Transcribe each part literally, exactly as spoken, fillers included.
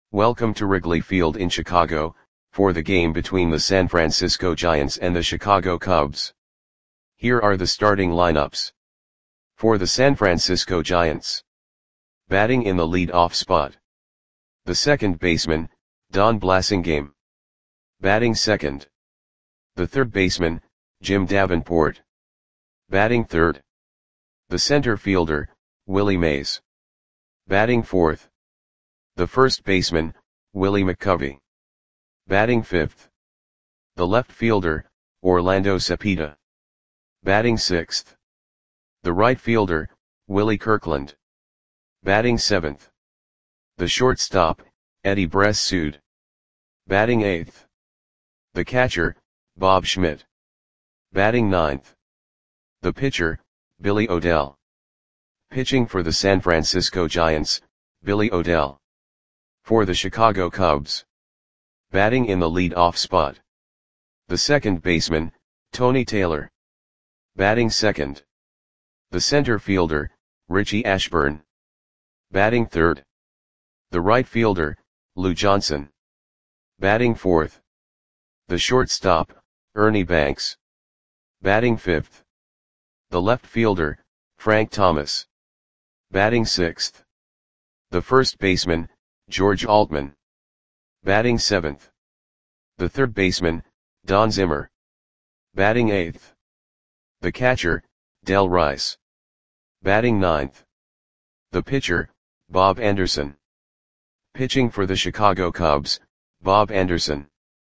Welcome to Wrigley Field in Chicago, for the game between the San Francisco Giants and the Chicago Cubs. Here are the starting lineups. For the San Francisco Giants. Batting in the lead-off spot. The second baseman, Don Blasingame. Batting second. The third baseman, Jim Davenport. Batting third. The center fielder, Willie Mays. Batting fourth. The first baseman, Willie McCovey. Batting fifth. The left fielder, Orlando Cepeda. Batting sixth. The right fielder, Willie Kirkland. Batting seventh. The shortstop, Eddie Bressoud. Batting eighth. The catcher, Bob Schmidt. Batting ninth. The pitcher, Billy O'Dell. Pitching for the San Francisco Giants, Billy O'Dell. For the Chicago Cubs. Batting in the lead-off spot. The second baseman, Tony Taylor. Batting second. The center fielder, Richie Ashburn. Batting third. The right fielder, Lou Johnson. Batting fourth. The shortstop, Ernie Banks. Batting fifth. The left fielder, Frank Thomas. Batting sixth. The first baseman, George Altman. Batting seventh. The third baseman, Don Zimmer. Batting eighth. The catcher, Del Rice. Batting ninth. The pitcher, Bob Anderson. Pitching for the Chicago Cubs, Bob Anderson.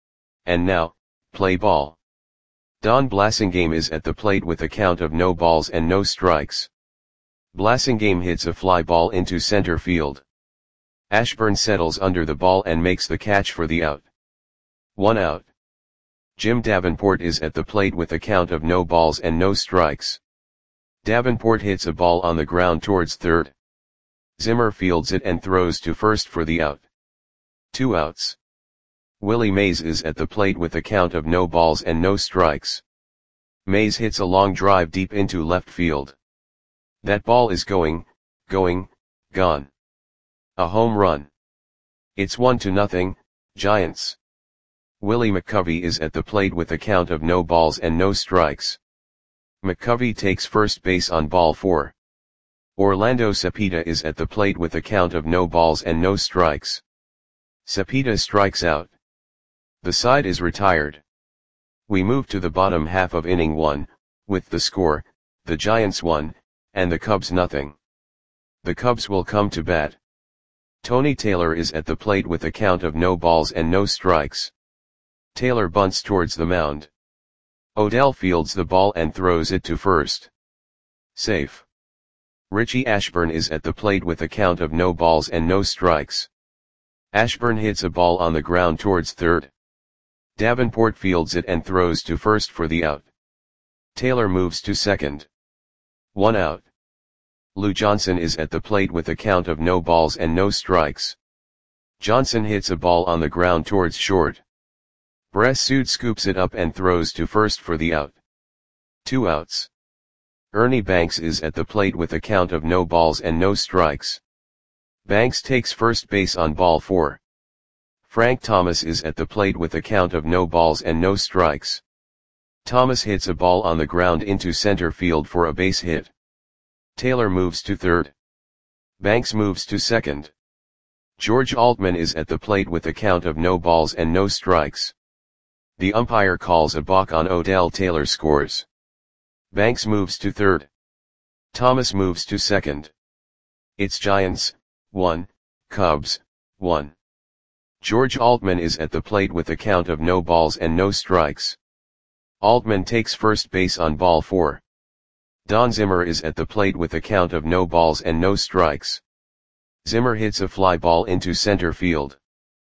And now, play ball. Don Blasingame is at the plate with a count of no balls and no strikes. Blasingame hits a fly ball into center field. Ashburn settles under the ball and makes the catch for the out. One out. Jim Davenport is at the plate with a count of no balls and no strikes. Davenport hits a ball on the ground towards third. Zimmer fields it and throws to first for the out. Two outs. Willie Mays is at the plate with a count of no balls and no strikes. Mays hits a long drive deep into left field. That ball is going, going, gone. A home run. It's one to nothing, Giants. Willie McCovey is at the plate with a count of no balls and no strikes. McCovey takes first base on ball four. Orlando Cepeda is at the plate with a count of no balls and no strikes. Cepeda strikes out. The side is retired. We move to the bottom half of inning one, with the score, the Giants one, and the Cubs nothing. The Cubs will come to bat. Tony Taylor is at the plate with a count of no balls and no strikes. Taylor bunts towards the mound. O'Dell fields the ball and throws it to first. Safe. Richie Ashburn is at the plate with a count of no balls and no strikes. Ashburn hits a ball on the ground towards third. Davenport fields it and throws to first for the out. Taylor moves to second. One out. Lou Johnson is at the plate with a count of no balls and no strikes. Johnson hits a ball on the ground towards short. Bressoud scoops it up and throws to first for the out. Two outs. Ernie Banks is at the plate with a count of no balls and no strikes. Banks takes first base on ball four. Frank Thomas is at the plate with a count of no balls and no strikes. Thomas hits a ball on the ground into center field for a base hit. Taylor moves to third. Banks moves to second. George Altman is at the plate with a count of no balls and no strikes. The umpire calls a balk on O'Dell. Taylor scores. Banks moves to third. Thomas moves to second. It's Giants, one, Cubs, one. George Altman is at the plate with a count of no balls and no strikes. Altman takes first base on ball four. Don Zimmer is at the plate with a count of no balls and no strikes. Zimmer hits a fly ball into center field.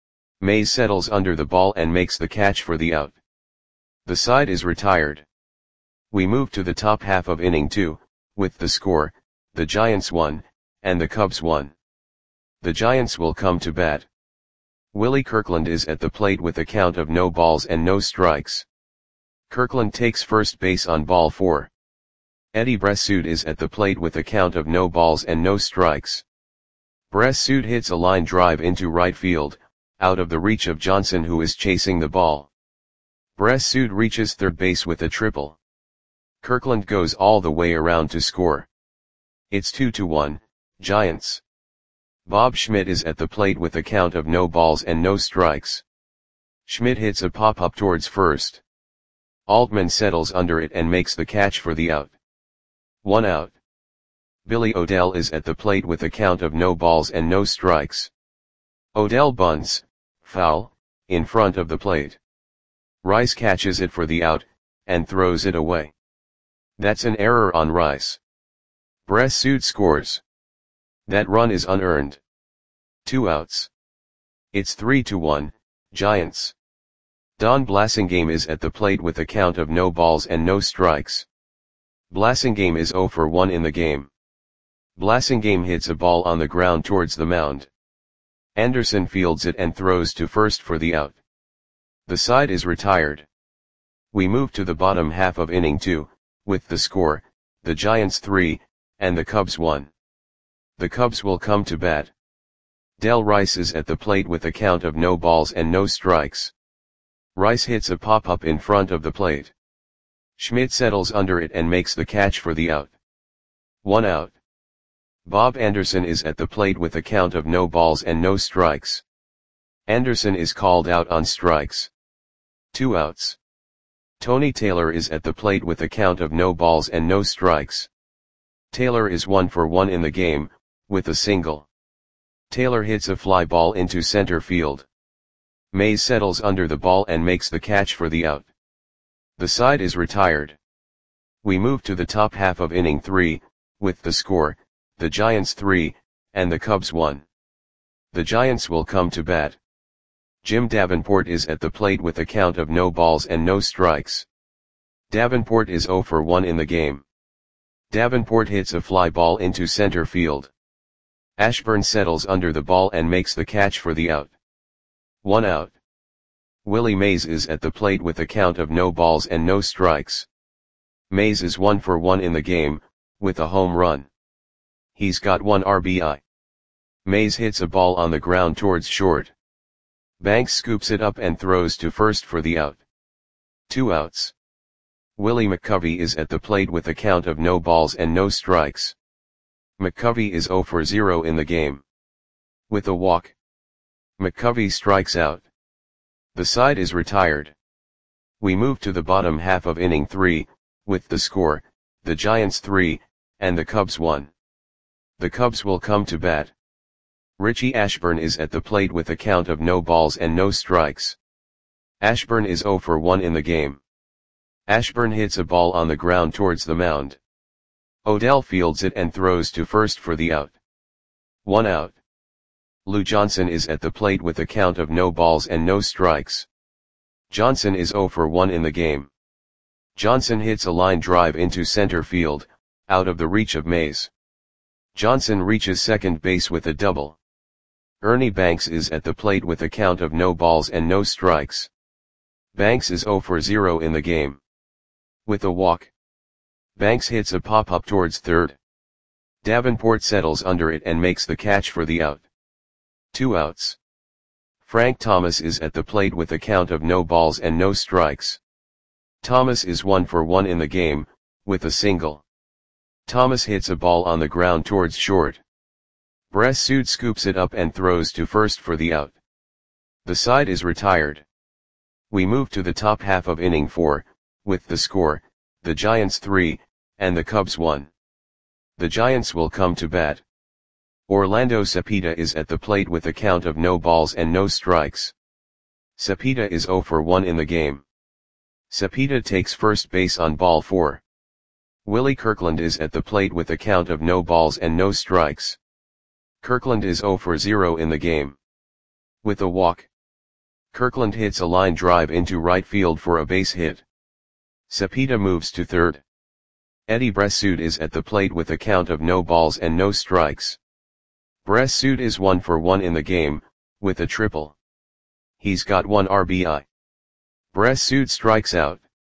Mays settles under the ball and makes the catch for the out. The side is retired. We move to the top half of inning two, with the score, the Giants one, and the Cubs one. The Giants will come to bat. Willie Kirkland is at the plate with a count of no balls and no strikes. Kirkland takes first base on ball four. Eddie Bressoud is at the plate with a count of no balls and no strikes. Bressud hits a line drive into right field, out of the reach of Johnson, who is chasing the ball. Bressud reaches third base with a triple. Kirkland goes all the way around to score. It's two to one, Giants. Bob Schmidt is at the plate with a count of no balls and no strikes. Schmidt hits a pop-up towards first. Altman settles under it and makes the catch for the out. One out. Billy O'Dell is at the plate with a count of no balls and no strikes. O'Dell bunts, foul, in front of the plate. Rice catches it for the out, and throws it away. That's an error on Rice. Bressud scores. That run is unearned. Two outs. It's three to one, Giants. Don Blasingame is at the plate with a count of no balls and no strikes. Blasingame is zero for one in the game. Blasingame hits a ball on the ground towards the mound. Anderson fields it and throws to first for the out. The side is retired. We move to the bottom half of inning two, with the score, the Giants three, and the Cubs one. The Cubs will come to bat. Del Rice is at the plate with a count of no balls and no strikes. Rice hits a pop-up in front of the plate. Schmidt settles under it and makes the catch for the out. One out. Bob Anderson is at the plate with a count of no balls and no strikes. Anderson is called out on strikes. Two outs. Tony Taylor is at the plate with a count of no balls and no strikes. Taylor is one for one in the game, with a single. Taylor hits a fly ball into center field. Mays settles under the ball and makes the catch for the out. The side is retired. We move to the top half of inning three, with the score, the Giants three, and the Cubs one. The Giants will come to bat. Jim Davenport is at the plate with a count of no balls and no strikes. Davenport is zero for one in the game. Davenport hits a fly ball into center field. Ashburn settles under the ball and makes the catch for the out. One out. Willie Mays is at the plate with a count of no balls and no strikes. Mays is one for one in the game, with a home run. He's got one R B I. Mays hits a ball on the ground towards short. Banks scoops it up and throws to first for the out. Two outs. Willie McCovey is at the plate with a count of no balls and no strikes. McCovey is zero for zero in the game. With a walk, McCovey strikes out. The side is retired. We move to the bottom half of inning three, with the score, the Giants three, and the Cubs one. The Cubs will come to bat. Richie Ashburn is at the plate with a count of no balls and no strikes. Ashburn is zero for one in the game. Ashburn hits a ball on the ground towards the mound. O'Dell fields it and throws to first for the out. One out. Lou Johnson is at the plate with a count of no balls and no strikes. Johnson is zero for one in the game. Johnson hits a line drive into center field, out of the reach of Mays. Johnson reaches second base with a double. Ernie Banks is at the plate with a count of no balls and no strikes. Banks is zero for zero in the game. With a walk, Banks hits a pop-up towards third. Davenport settles under it and makes the catch for the out. Two outs. Frank Thomas is at the plate with a count of no balls and no strikes. Thomas is one for one in the game, with a single. Thomas hits a ball on the ground towards short. Bressud scoops it up and throws to first for the out. The side is retired. We move to the top half of inning four, with the score, the Giants three, and the Cubs one. The Giants will come to bat. Orlando Cepeda is at the plate with a count of no balls and no strikes. Cepeda is zero for one in the game. Cepeda takes first base on ball four. Willie Kirkland is at the plate with a count of no balls and no strikes. Kirkland is zero for zero in the game. With a walk, Kirkland hits a line drive into right field for a base hit. Cepeda moves to third. Eddie Bressud is at the plate with a count of no balls and no strikes. Bressud is one for one in the game, with a triple. He's got one R B I. Bressud strikes out.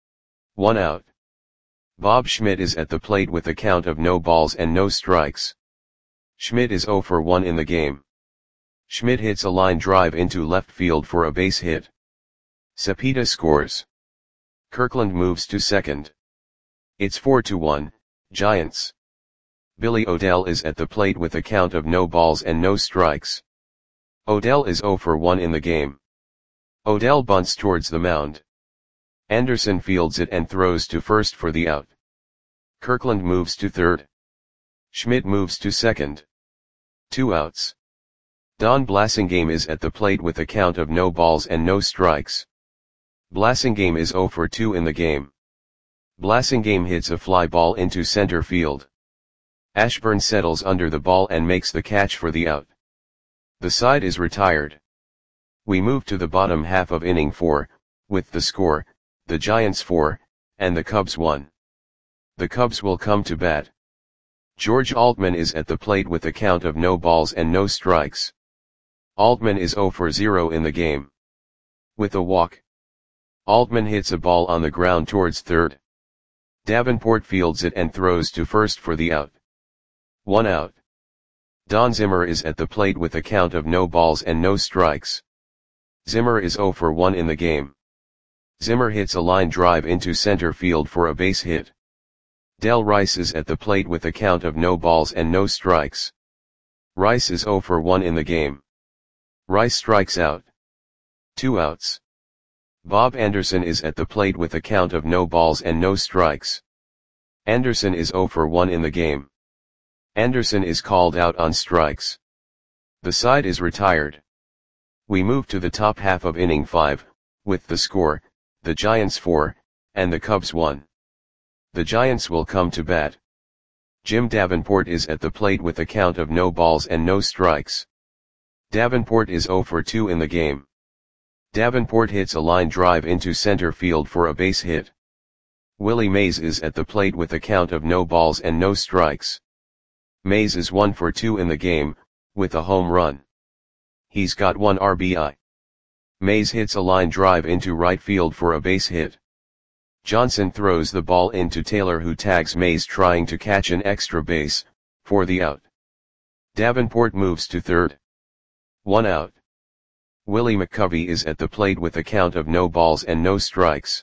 One out. Bob Schmidt is at the plate with a count of no balls and no strikes. Schmidt is zero for one in the game. Schmidt hits a line drive into left field for a base hit. Cepeda scores. Kirkland moves to second. It's four to one, Giants. Billy O'Dell is at the plate with a count of no balls and no strikes. O'Dell is zero for one in the game. O'Dell bunts towards the mound. Anderson fields it and throws to first for the out. Kirkland moves to third. Schmidt moves to second. Two outs. Don Blasingame is at the plate with a count of no balls and no strikes. Blasingame is zero for two in the game. Blasingame hits a fly ball into center field. Ashburn settles under the ball and makes the catch for the out. The side is retired. We move to the bottom half of inning four, with the score, the Giants four, and the Cubs one. The Cubs will come to bat. George Altman is at the plate with a count of no balls and no strikes. Altman is zero for zero in the game. With a walk. Altman hits a ball on the ground towards third. Davenport fields it and throws to first for the out. One out. Don Zimmer is at the plate with a count of no balls and no strikes. Zimmer is zero for one in the game. Zimmer hits a line drive into center field for a base hit. Del Rice is at the plate with a count of no balls and no strikes. Rice is zero for one in the game. Rice strikes out. Two outs. Bob Anderson is at the plate with a count of no balls and no strikes. Anderson is zero for one in the game. Anderson is called out on strikes. The side is retired. We move to the top half of inning five, with the score, the Giants four, and the Cubs one. The Giants will come to bat. Jim Davenport is at the plate with a count of no balls and no strikes. Davenport is zero for two in the game. Davenport hits a line drive into center field for a base hit. Willie Mays is at the plate with a count of no balls and no strikes. Mays is one for two in the game, with a home run. He's got one R B I. Mays hits a line drive into right field for a base hit. Johnson throws the ball into Taylor, who tags Mays trying to catch an extra base, for the out. Davenport moves to third. One out. Willie McCovey is at the plate with a count of no balls and no strikes.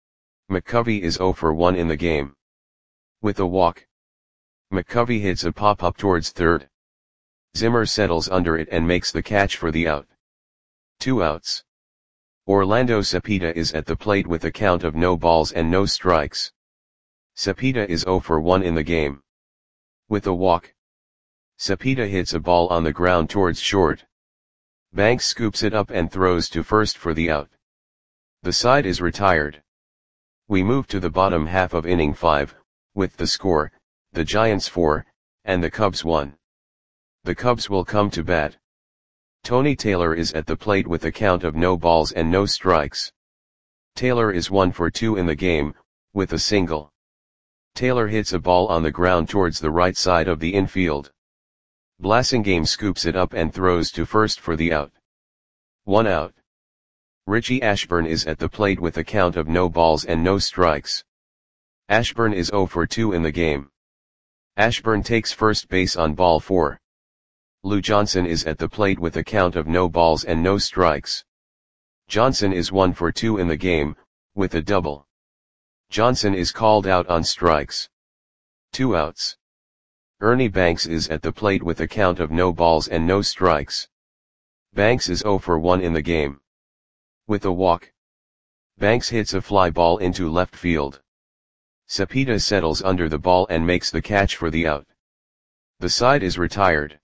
McCovey is zero for one in the game. With a walk. McCovey hits a pop-up towards third. Zimmer settles under it and makes the catch for the out. Two outs. Orlando Cepeda is at the plate with a count of no balls and no strikes. Cepeda is zero for one in the game. With a walk. Cepeda hits a ball on the ground towards short. Banks scoops it up and throws to first for the out. The side is retired. We move to the bottom half of inning five, with the score, the Giants four, and the Cubs one. The Cubs will come to bat. Tony Taylor is at the plate with a count of no balls and no strikes. Taylor is one for two in the game, with a single. Taylor hits a ball on the ground towards the right side of the infield. Blasingame scoops it up and throws to first for the out. One out. Richie Ashburn is at the plate with a count of no balls and no strikes. Ashburn is zero for two in the game. Ashburn takes first base on ball four. Lou Johnson is at the plate with a count of no balls and no strikes. Johnson is one for two in the game, with a double. Johnson is called out on strikes. Two outs. Ernie Banks is at the plate with a count of no balls and no strikes. Banks is zero for one in the game. With a walk. Banks hits a fly ball into left field. Cepeda settles under the ball and makes the catch for the out. The side is retired.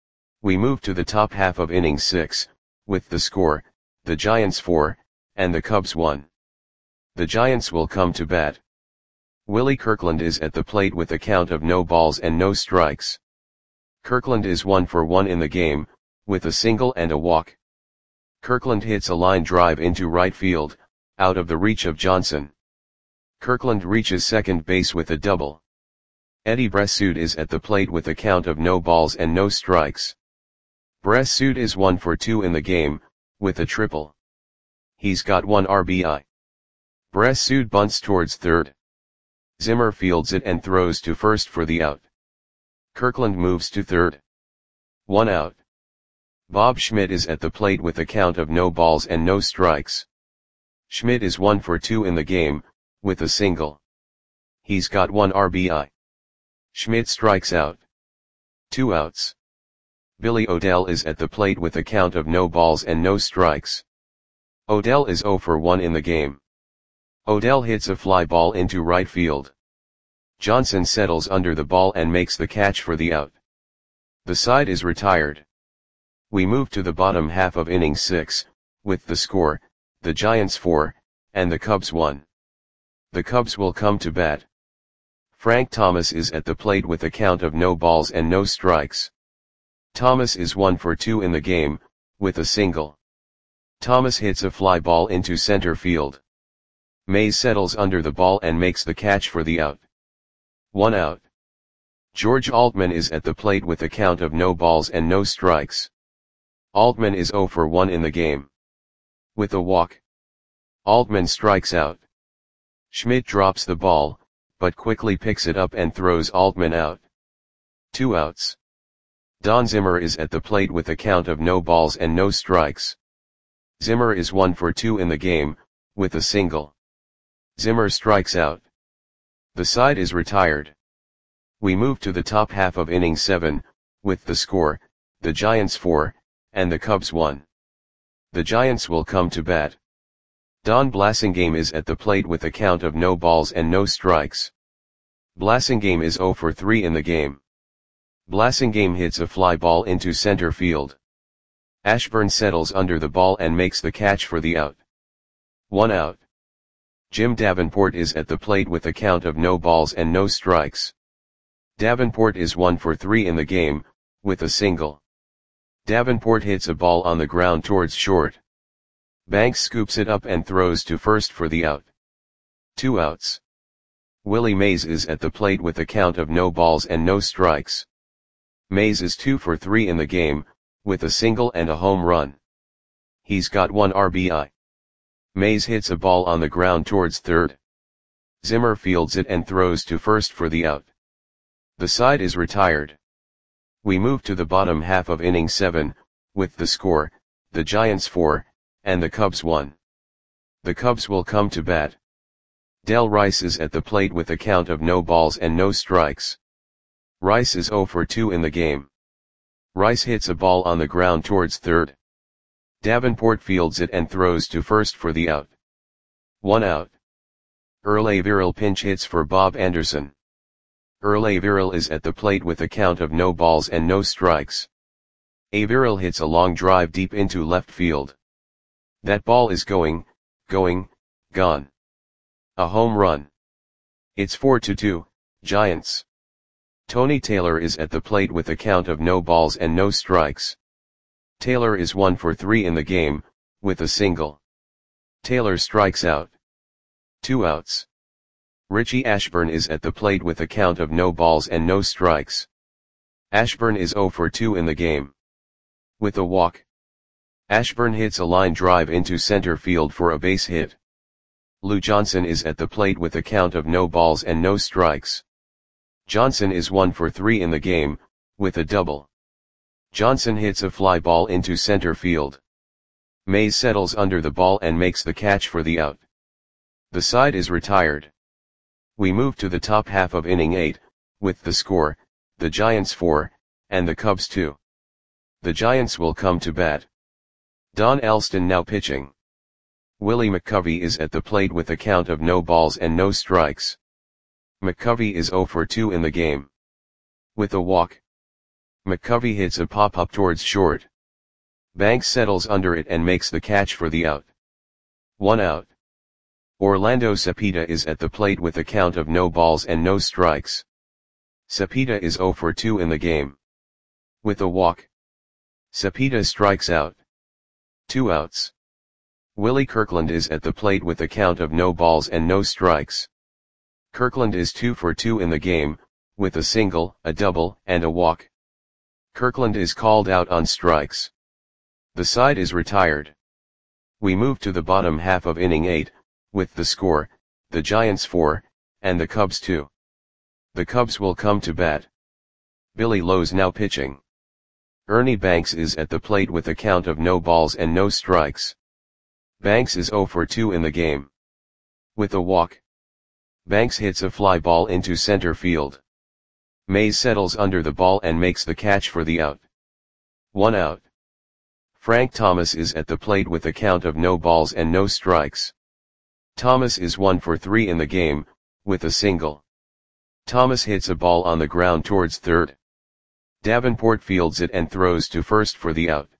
We move to the top half of inning six, with the score, the Giants four, and the Cubs one. The Giants will come to bat. Willie Kirkland is at the plate with a count of no balls and no strikes. Kirkland is one for one in the game, with a single and a walk. Kirkland hits a line drive into right field, out of the reach of Johnson. Kirkland reaches second base with a double. Eddie Bressoud is at the plate with a count of no balls and no strikes. Bressoud is one for two in the game, with a triple. He's got one R B I. Bressoud bunts towards third. Zimmer fields it and throws to first for the out. Kirkland moves to third. One out. Bob Schmidt is at the plate with a count of no balls and no strikes. Schmidt is one for two in the game, with a single. He's got one R B I. Schmidt strikes out. Two outs. Billy O'Dell is at the plate with a count of no balls and no strikes. O'Dell is zero for one in the game. O'Dell hits a fly ball into right field. Johnson settles under the ball and makes the catch for the out. The side is retired. We move to the bottom half of inning six, with the score, the Giants four, and the Cubs one. The Cubs will come to bat. Frank Thomas is at the plate with a count of no balls and no strikes. Thomas is one for two in the game, with a single. Thomas hits a fly ball into center field. Mays settles under the ball and makes the catch for the out. One out. George Altman is at the plate with a count of no balls and no strikes. Altman is zero for one in the game. With a walk. Altman strikes out. Schmidt drops the ball, but quickly picks it up and throws Altman out. Two outs. Don Zimmer is at the plate with a count of no balls and no strikes. Zimmer is one for two in the game, with a single. Zimmer strikes out. The side is retired. We move to the top half of inning seven, with the score, the Giants four, and the Cubs one. The Giants will come to bat. Don Blasingame is at the plate with a count of no balls and no strikes. Blasingame is zero for three in the game. Blasingame hits a fly ball into center field. Ashburn settles under the ball and makes the catch for the out. One out. Jim Davenport is at the plate with a count of no balls and no strikes. Davenport is one for three in the game, with a single. Davenport hits a ball on the ground towards short. Banks scoops it up and throws to first for the out. Two outs. Willie Mays is at the plate with a count of no balls and no strikes. Mays is two for three in the game, with a single and a home run. He's got one R B I. Mays hits a ball on the ground towards third. Zimmer fields it and throws to first for the out. The side is retired. We move to the bottom half of inning seven, with the score, the Giants four, and the Cubs one. The Cubs will come to bat. Del Rice is at the plate with a count of no balls and no strikes. Rice is zero for two in the game. Rice hits a ball on the ground towards third. Davenport fields it and throws to first for the out. One out. Earl Averill pinch hits for Bob Anderson. Earl Averill is at the plate with a count of no balls and no strikes. Averill hits a long drive deep into left field. That ball is going, going, gone. A home run. It's four to two, Giants. Tony Taylor is at the plate with a count of no balls and no strikes. Taylor is one for three in the game, with a single. Taylor strikes out. Two outs. Richie Ashburn is at the plate with a count of no balls and no strikes. Ashburn is zero for two in the game. With a walk. Ashburn hits a line drive into center field for a base hit. Lou Johnson is at the plate with a count of no balls and no strikes. Johnson is one for three in the game, with a double. Johnson hits a fly ball into center field. Mays settles under the ball and makes the catch for the out. The side is retired. We move to the top half of inning eight, with the score, the Giants four, and the Cubs two. The Giants will come to bat. Don Elston now pitching. Willie McCovey is at the plate with a count of no balls and no strikes. McCovey is zero for two in the game. With a walk. McCovey hits a pop-up towards short. Banks settles under it and makes the catch for the out. One out. Orlando Cepeda is at the plate with a count of no balls and no strikes. Cepeda is zero for two in the game. With a walk. Cepeda strikes out. Two outs. Willie Kirkland is at the plate with a count of no balls and no strikes. Kirkland is two for two in the game, with a single, a double, and a walk. Kirkland is called out on strikes. The side is retired. We move to the bottom half of inning eight, with the score, the Giants four, and the Cubs two. The Cubs will come to bat. Billy Lowe's now pitching. Ernie Banks is at the plate with a count of no balls and no strikes. Banks is zero for two in the game. With a walk, Banks hits a fly ball into center field. Mays settles under the ball and makes the catch for the out. One out. Frank Thomas is at the plate with a count of no balls and no strikes. Thomas is one for three in the game, with a single. Thomas hits a ball on the ground towards third. Davenport fields it and throws to first for the out.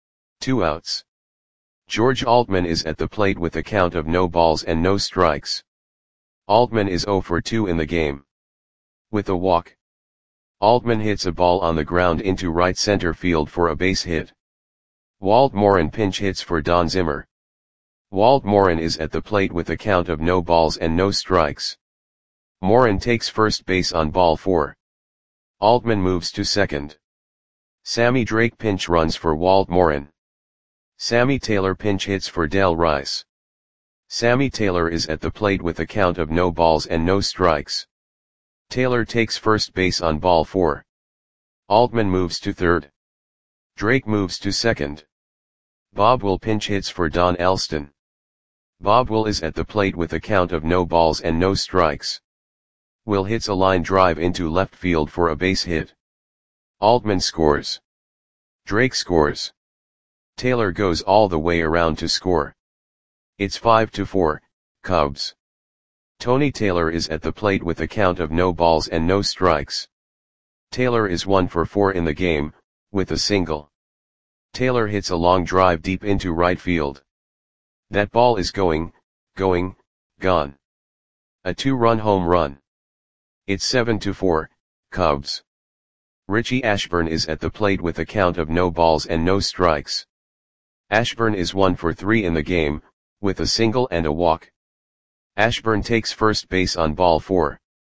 Two outs. George Altman is at the plate with a count of no balls and no strikes. Altman is zero for two in the game. With a walk, Altman hits a ball on the ground into right center field for a base hit. Walt Morin pinch hits for Don Zimmer. Walt Morin is at the plate with a count of no balls and no strikes. Morin takes first base on ball four. Altman moves to second. Sammy Drake pinch runs for Walt Morin. Sammy Taylor pinch hits for Del Rice. Sammy Taylor is at the plate with a count of no balls and no strikes. Taylor takes first base on ball four. Altman moves to third. Drake moves to second. Bob Will pinch hits for Don Elston. Bob Will is at the plate with a count of no balls and no strikes. Will hits a line drive into left field for a base hit. Altman scores. Drake scores. Taylor goes all the way around to score. It's five to four, Cubs. Tony Taylor is at the plate with a count of no balls and no strikes. Taylor is one for four in the game, with a single. Taylor hits a long drive deep into right field. That ball is going, going, gone. A two-run home run. It's seven to four, Cubs. Richie Ashburn is at the plate with a count of no balls and no strikes. Ashburn is one for three in the game, with a single and a walk. Ashburn takes first base on ball four.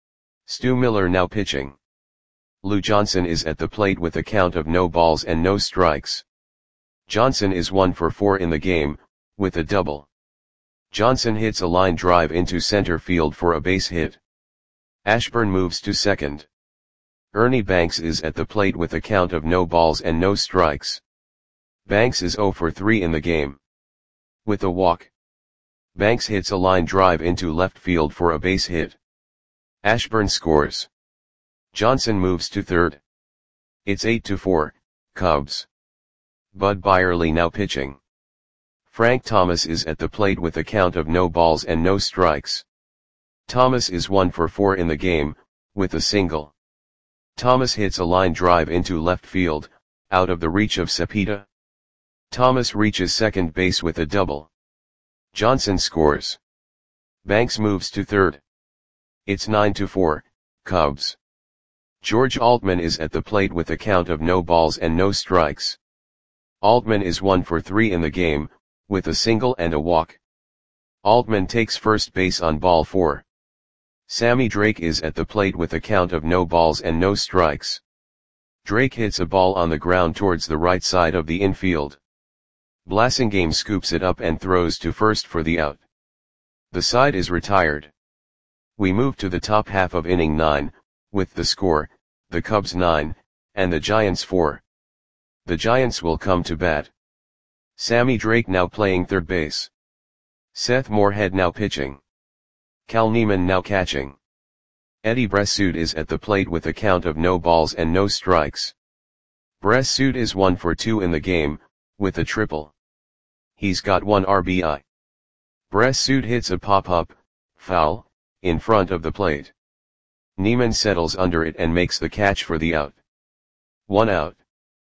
Stu Miller now pitching. Lou Johnson is at the plate with a count of no balls and no strikes. Johnson is one for four in the game, with a double. Johnson hits a line drive into center field for a base hit. Ashburn moves to second. Ernie Banks is at the plate with a count of no balls and no strikes. Banks is zero for three in the game. With a walk, Banks hits a line drive into left field for a base hit. Ashburn scores. Johnson moves to third. It's eight to four, Cubs. Bud Byerly now pitching. Frank Thomas is at the plate with a count of no balls and no strikes. Thomas is one for four in the game, with a single. Thomas hits a line drive into left field, out of the reach of Cepeda. Thomas reaches second base with a double. Johnson scores. Banks moves to third. It's nine to four, Cubs. George Altman is at the plate with a count of no balls and no strikes. Altman is one for three in the game, with a single and a walk. Altman takes first base on ball four. Sammy Drake is at the plate with a count of no balls and no strikes. Drake hits a ball on the ground towards the right side of the infield. Blasingame scoops it up and throws to first for the out. The side is retired. We move to the top half of inning nine, with the score, the Cubs nine, and the Giants four. The Giants will come to bat. Sammy Drake now playing third base. Seth Moorhead now pitching. Cal Neiman now catching. Eddie Bressoud is at the plate with a count of no balls and no strikes. Bressoud is one for two in the game, with a triple. He's got one R B I. Bressoud hits a pop-up, foul, in front of the plate. Neiman settles under it and makes the catch for the out. One out.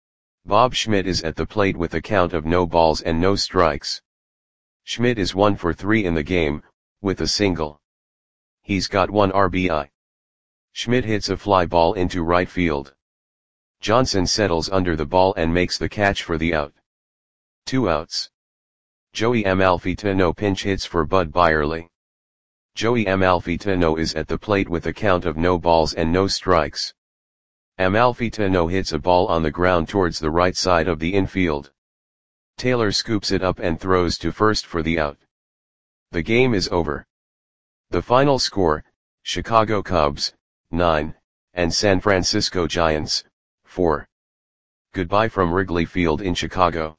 Bob Schmidt is at the plate with a count of no balls and no strikes. Schmidt is one for three in the game, with a single. He's got one R B I. Schmidt hits a fly ball into right field. Johnson settles under the ball and makes the catch for the out. Two outs. Joey Amalfitano pinch hits for Bud Byerly. Joey Amalfitano is at the plate with a count of no balls and no strikes. Amalfitano hits a ball on the ground towards the right side of the infield. Taylor scoops it up and throws to first for the out. The game is over. The final score, Chicago Cubs, nine, and San Francisco Giants, four. Goodbye from Wrigley Field in Chicago.